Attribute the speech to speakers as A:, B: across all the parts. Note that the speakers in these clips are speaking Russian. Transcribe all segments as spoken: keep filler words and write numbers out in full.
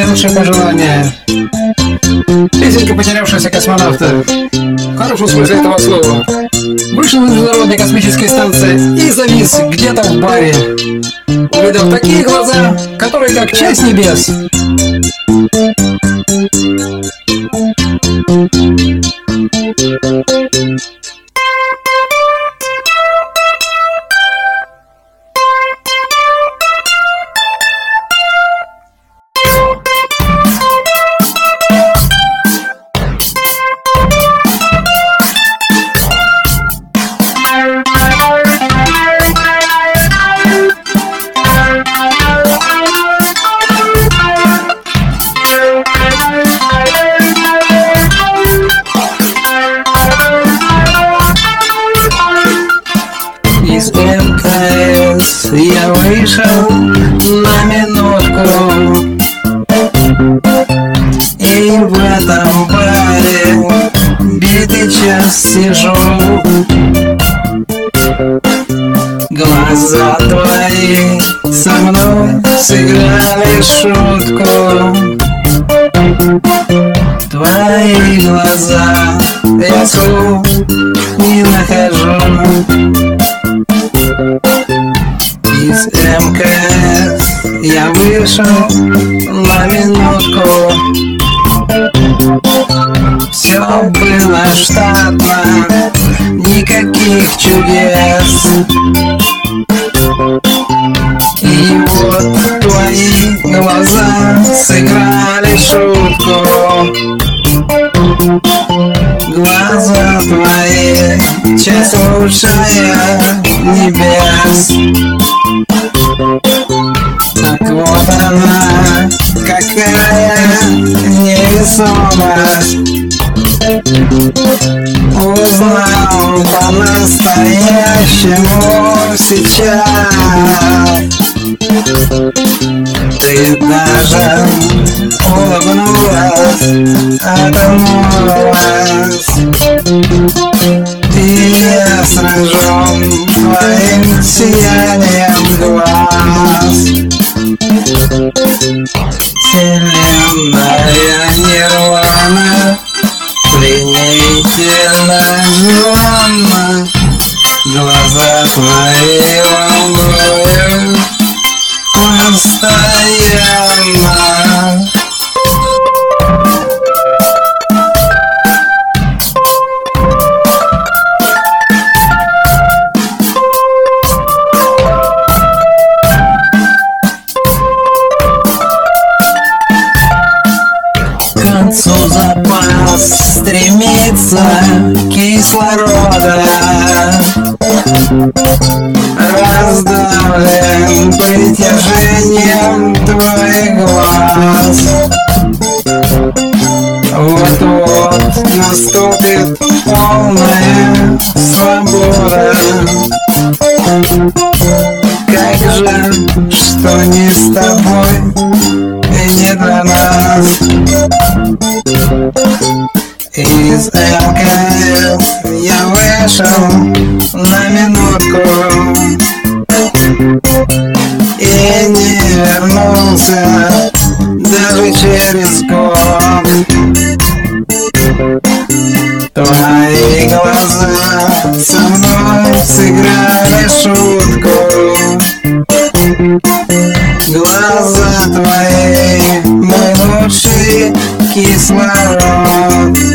A: наилучшие пожелания. Песенка потерявшегося космонавта. В хорошем смысле этого слова. Вышел на международной космической станции и завис где-то в баре, увидав такие глаза, которые как часть небес. Из МКС я вышел на минутку, и в этом баре битый час сижу. Глаза твои со мной сыграли шутку. Твои глаза я слов не нахожу. Из МКС я вышел на минутку. Все было штатно, никаких чудес. И вот твои глаза сыграли шутку. Глаза твои, часть лучшая небес. Так вот она, какая невесомость. Узнал по-настоящему сейчас. Ты даже улыбнулась, обернулась. И я сражен твоим сиянием глаз. Вселенная нирвана, пленительно желанна. Глаза твои волнуют постоянно. К концу запас стремится кислорода. Раздавлен притяжением твоих глаз. Вот-вот наступит полная свобода. Как же, что не с тобой и не до нас. Из МКС я вышел на минутку и не вернулся даже через год. Твои глаза со мной сыграли шутку. Глаза твои, мой лучший кислород.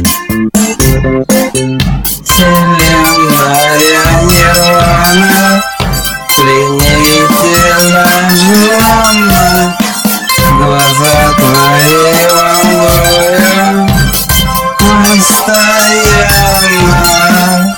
A: Вселенная нирвана, пленительно желанна. Глаза твои волнуют постоянно.